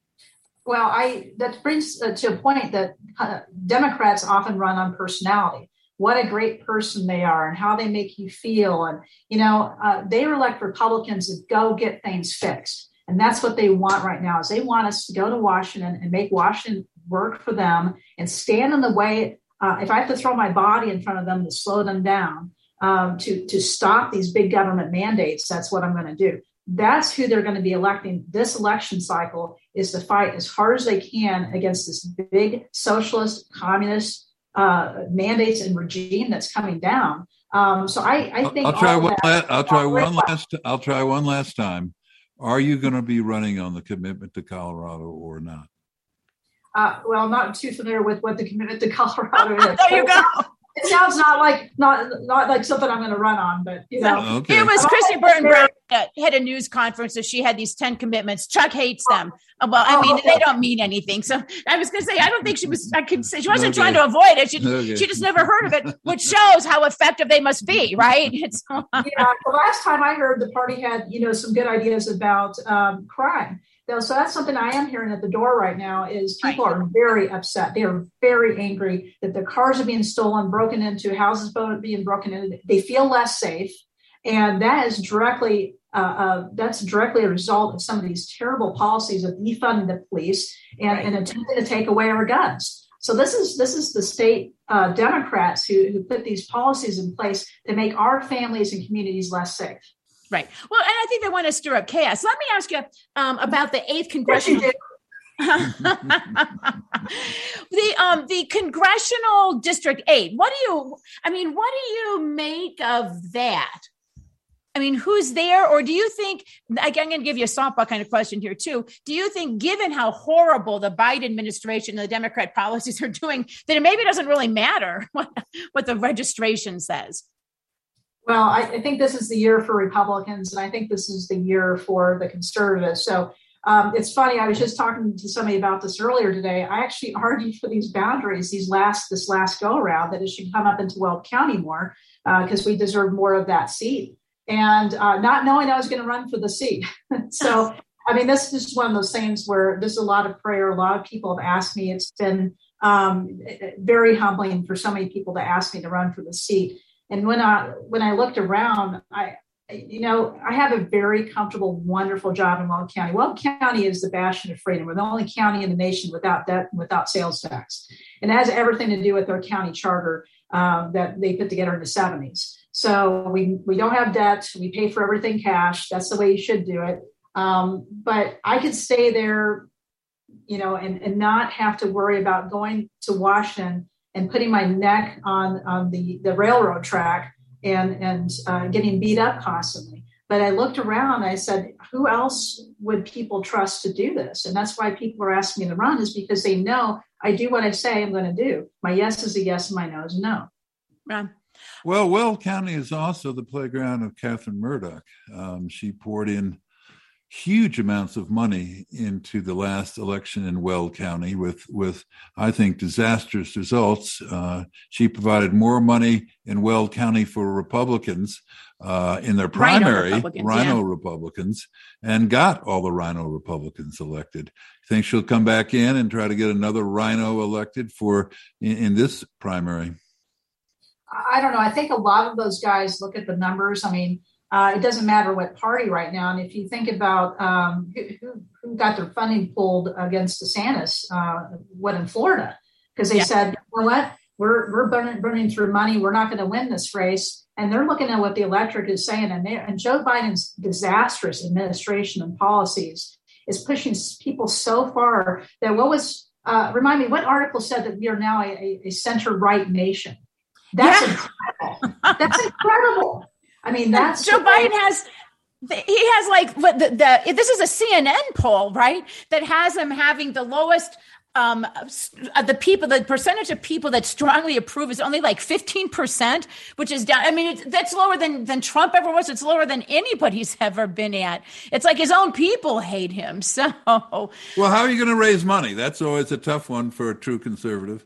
Well, I that brings uh, to a point that uh, Democrats often run on personality. What a great person they are and how they make you feel. And, you know, uh, they are like Republicans that go get things fixed. And that's what they want right now is they want us to go to Washington and make Washington work for them and stand in the way. Uh, if I have to throw my body in front of them to slow them down, um, to, to stop these big government mandates, that's what I'm going to do. That's who they're going to be electing. This election cycle is to fight as hard as they can against this big socialist, communist uh, mandates and regime that's coming down. Um, so I, I think I'll try all one. that, La- I'll try one last. I'll try one last time. Are you going to be running on the commitment to Colorado or not? Uh, well, I'm not too familiar with what the commitment to Colorado is. There you go. It sounds not like not not like something I'm going to run on, but you know, okay. It was Christy Burton Brown that had a news conference that she had these ten commitments. Chuck hates them. Well, I mean, they don't mean anything. So I was going to say, I don't think she was. I can say she wasn't okay. trying to avoid it. She okay. she just never heard of it, which shows how effective they must be, right? It's, yeah. The last time I heard, the party had you know some good ideas about um, crime. So that's something I am hearing at the door right now is people right. are very upset. They are very angry that their cars are being stolen, broken into, houses being broken into. They feel less safe. And that is directly, uh, uh, that's directly a result of some of these terrible policies of defunding the police and, right. and attempting to take away our guns. So this is this is the state uh, Democrats who, who put these policies in place to make our families and communities less safe. Right. Well, and I think they want to stir up chaos. Let me ask you um, about the eighth congressional. the um the congressional district eight. What do you? I mean, what do you make of that? I mean, who's there, or do you think? I'm going to give you a softball kind of question here too. Do you think, given how horrible the Biden administration and the Democrat policies are doing, that it maybe doesn't really matter what, what the registration says? Well, I, I think this is the year for Republicans, and I think this is the year for the conservatives. So um, it's funny. I was just talking to somebody about this earlier today. I actually argued for these boundaries, these last this last go around, that it should come up into Weld County more because uh, we deserve more of that seat. And uh, not knowing I was going to run for the seat. So, I mean, this is just one of those things where there's a lot of prayer. A lot of people have asked me. It's been um, very humbling for so many people to ask me to run for the seat. And when I when I looked around, I, you know, I have a very comfortable, wonderful job in Weld County. Weld County is the bastion of freedom. We're the only county in the nation without debt, without sales tax. And it has everything to do with our county charter um, that they put together in the seventies. So we we don't have debt. We pay for everything cash. That's the way you should do it. Um, but I could stay there, you know, and, and not have to worry about going to Washington and putting my neck on, on the, the railroad track and and uh, getting beat up constantly. But I looked around, I said, who else would people trust to do this? And that's why people are asking me to run, is because they know I do what I say I'm going to do. My yes is a yes and my no is a no. Run. Well, Weld County is also the playground of Catherine Murdoch. Um, she poured in huge amounts of money into the last election in Weld County with, with I think, disastrous results. Uh, she provided more money in Weld County for Republicans uh, in their primary, Rhino Republicans, Rhino yeah. Republicans, and got all the Rhino Republicans elected. Think she'll come back in and try to get another Rhino elected for in, in this primary? I don't know. I think a lot of those guys look at the numbers. I mean, Uh, it doesn't matter what party right now. And if you think about um, who, who got their funding pulled against DeSantis, uh, what in Florida, because they yeah. said, you know what, we're we're burning, burning through money. We're not going to win this race. And they're looking at what the electorate is saying. And, they, and Joe Biden's disastrous administration and policies is pushing people so far that what was, uh, remind me, what article said that we are now a, a center-right nation? That's yeah. incredible. That's incredible. I mean, that's Joe Biden has, he has like what the, the, this is a C N N poll, right? That has him having the lowest, um, the people, the percentage of people that strongly approve is only like fifteen percent, which is down. I mean, it's, that's lower than, than Trump ever was. It's lower than anybody's ever been at. It's like his own people hate him. So, well, how are you going to raise money? That's always a tough one for a true conservative.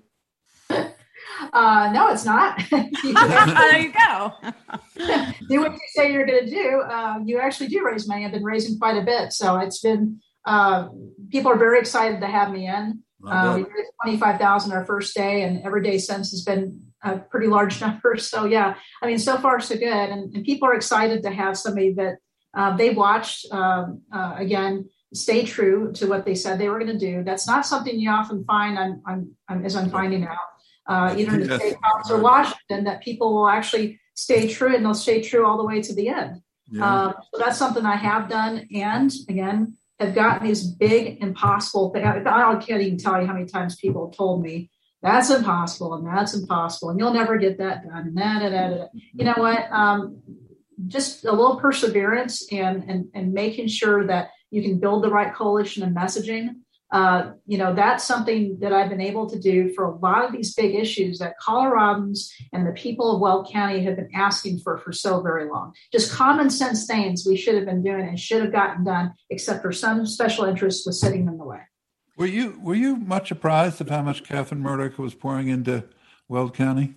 Uh, no, it's not. There you go. Do what you say you're going to do. Uh, you actually do raise money. I've been raising quite a bit. So it's been, uh, people are very excited to have me in. Uh, we raised twenty-five thousand our first day, and every day since has been a pretty large number. So yeah, I mean, so far so good. And, and people are excited to have somebody that uh, they watched, um, uh, again, stay true to what they said they were going to do. That's not something you often find, I'm, I'm, I'm as I'm finding out. Uh, either in the state house or Washington, that people will actually stay true, and they'll stay true all the way to the end. Yeah. Uh, so that's something I have done. And again, have gotten these big, impossible things. I, I can't even tell you how many times people have told me that's impossible and that's impossible and you'll never get that done. And da, da, da, da. You know what? Um, just a little perseverance and, and, and making sure that you can build the right coalition and messaging. Uh, you know, that's something that I've been able to do for a lot of these big issues that Coloradans and the people of Weld County have been asking for for so very long. Just common sense things we should have been doing and should have gotten done, except for some special interest was sitting in the way. Were you were you much surprised of how much Catherine Murdoch was pouring into Weld County?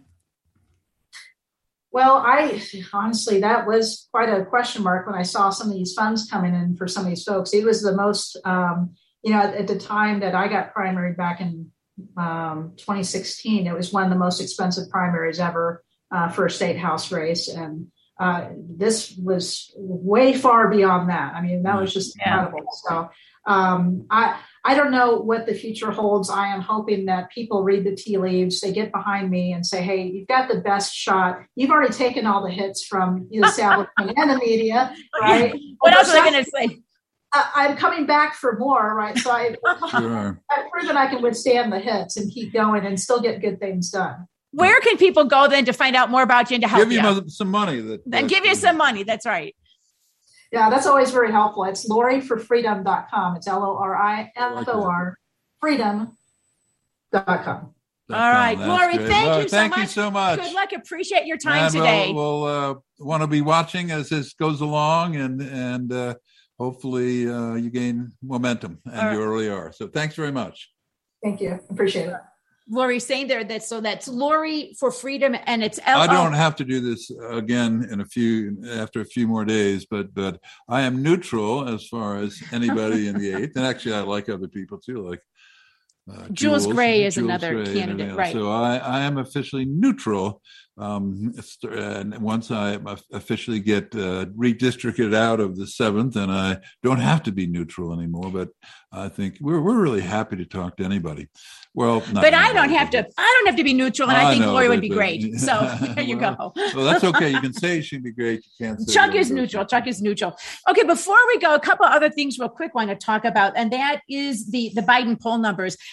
Well, I honestly, that was quite a question mark when I saw some of these funds coming in for some of these folks. It was the most um, You know, at, at the time that I got primaried back in um, twenty sixteen, it was one of the most expensive primaries ever uh, for a state house race. And uh, this was way far beyond that. I mean, that was just incredible. Yeah. So um, I, I don't know what the future holds. I am hoping that people read the tea leaves, they get behind me and say, hey, you've got the best shot. You've already taken all the hits from the establishment and the media, right? What else are they going to say? I'm coming back for more, right? So I, sure. I've proven I can withstand the hits and keep going and still get good things done. Where can people go then to find out more about you and to help give you? Give you some money. That, then give you some money. That's right. Yeah, that's always very helpful. It's lori for freedom dot com. It's L O R I F O R, freedom dot com. All right, Lori, thank well, you so thank much. you so much. Good luck. Appreciate your time and today. We'll, we'll uh, want to be watching as this goes along, and and uh, hopefully uh, you gain momentum, and right. you already are. So thanks very much. Thank you. Appreciate it. Lori saying there that so that's Lori for Freedom, and it's L- I don't have to do this again in a few after a few more days, but but I am neutral as far as anybody in the eighth, and actually I like other people too, like uh, Jules, Jules Gray is Jules another Gray candidate, right? So I, I am officially neutral. Um, and once I officially get uh, redistricted out of the seventh, and I don't have to be neutral anymore, but I think we're we're really happy to talk to anybody. Well, not but I don't have to. I don't have to be neutral, and I, I think know, Lori would be but, great. So there you well, go. Well, that's okay. You can say she'd be great. You can't say Chuck is neutral. Chuck is neutral. Okay, before we go, a couple other things real quick I want to talk about, and that is the the Biden poll numbers.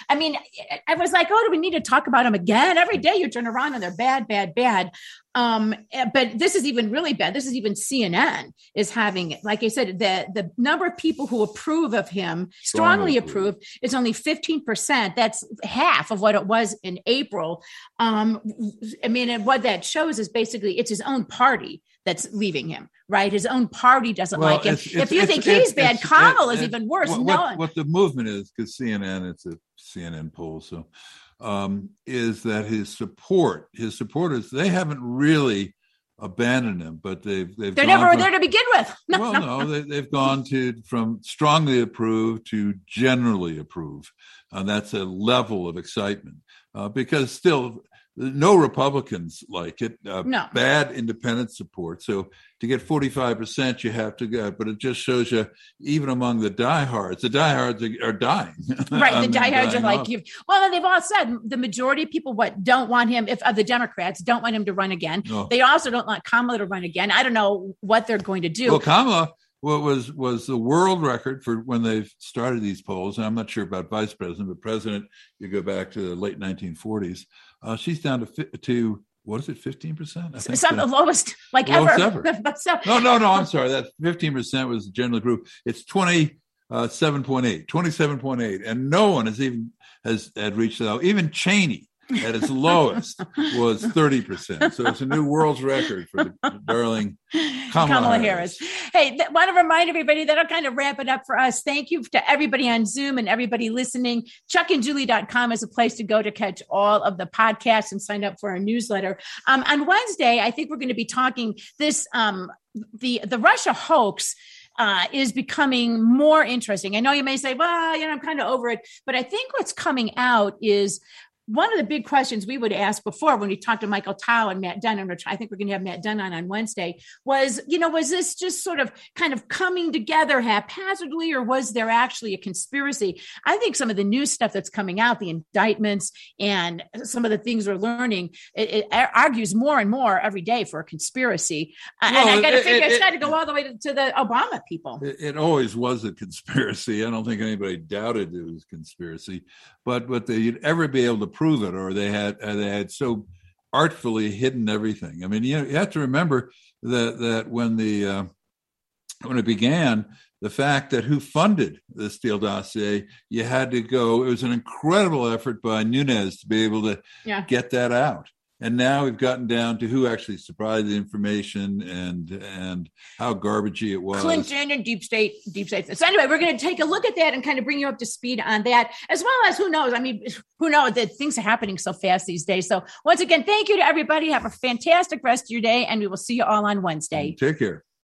I mean, I was like, oh, do we need to talk about them again? Every day you turn around and they're bad, bad, bad. Um, but this is even really bad. This is even C N N is having it. Like I said, the, the number of people who approve of him, strongly, strongly approve, is only fifteen percent. That's half of what it was in April. Um, I mean, and what that shows is basically it's his own party that's leaving him, right? His own party doesn't well, like him. It's, if it's, you it's, think it's, he's bad, it's, Kamala it's, is even worse. What, no. what, what the movement is, because C N N, it's a C N N poll, so um, is that his support, his supporters, they haven't really abandoned him, but they've they've they're never from, there to begin with. No, well, no, no, they, they've gone to from strongly approve to generally approve, and that's a level of excitement uh, because still no Republicans like it. Uh, no. Bad independent support. So to get forty-five percent, you have to go. But it just shows you, even among the diehards, the diehards are, are dying. Right, the diehards are like, you. Well, they've all said the majority of people what don't want him. If of the Democrats don't want him to run again, no. They also don't want Kamala to run again. I don't know what they're going to do. Well, Kamala. What was was the world record for when they've started these polls, and I'm not sure about vice president, but president, you go back to the late nineteen forties, uh, she's down to to what is it, fifteen percent? I think some the lowest like lowest ever. ever. so, no, no, no. I'm sorry. That fifteen percent was generally approved. It's twenty-seven point eight, twenty-seven point eight, and no one has even has had reached that. Even Cheney at its lowest was thirty percent. So it's a new world's record for the darling Kamala, Kamala Harris. Harris. Hey, th- want to remind everybody that'll kind of wrap it up for us. Thank you to everybody on Zoom and everybody listening. chuck and julie dot com is a place to go to catch all of the podcasts and sign up for our newsletter. Um, on Wednesday, I think we're going to be talking this, um, the, the Russia hoax Uh, is becoming more interesting. I know you may say, well, you know, I'm kind of over it, but I think what's coming out is one of the big questions we would ask before when we talked to Michael Tao and Matt Dunn, which I think we're going to have Matt Dunn on on Wednesday, was, you know, was this just sort of kind of coming together haphazardly, or was there actually a conspiracy? I think some of the new stuff that's coming out, the indictments and some of the things we're learning, it, it argues more and more every day for a conspiracy. Well, and I got to figure it, it's got to go all the way to, to the Obama people. It, it always was a conspiracy. I don't think anybody doubted it was a conspiracy, but but they'd ever be able to prove it, or they had uh, they had so artfully hidden everything. I mean, you know, you have to remember that that when the uh, when it began, the fact that who funded the Steele dossier, you had to go. It was an incredible effort by Nunes to be able to yeah. get that out. And now we've gotten down to who actually supplied the information and and how garbagey it was. Clinton and deep state, deep state. So anyway, we're going to take a look at that and kind of bring you up to speed on that, as well as who knows. I mean, who knows that things are happening so fast these days. So once again, thank you to everybody. Have a fantastic rest of your day, and we will see you all on Wednesday. Take care.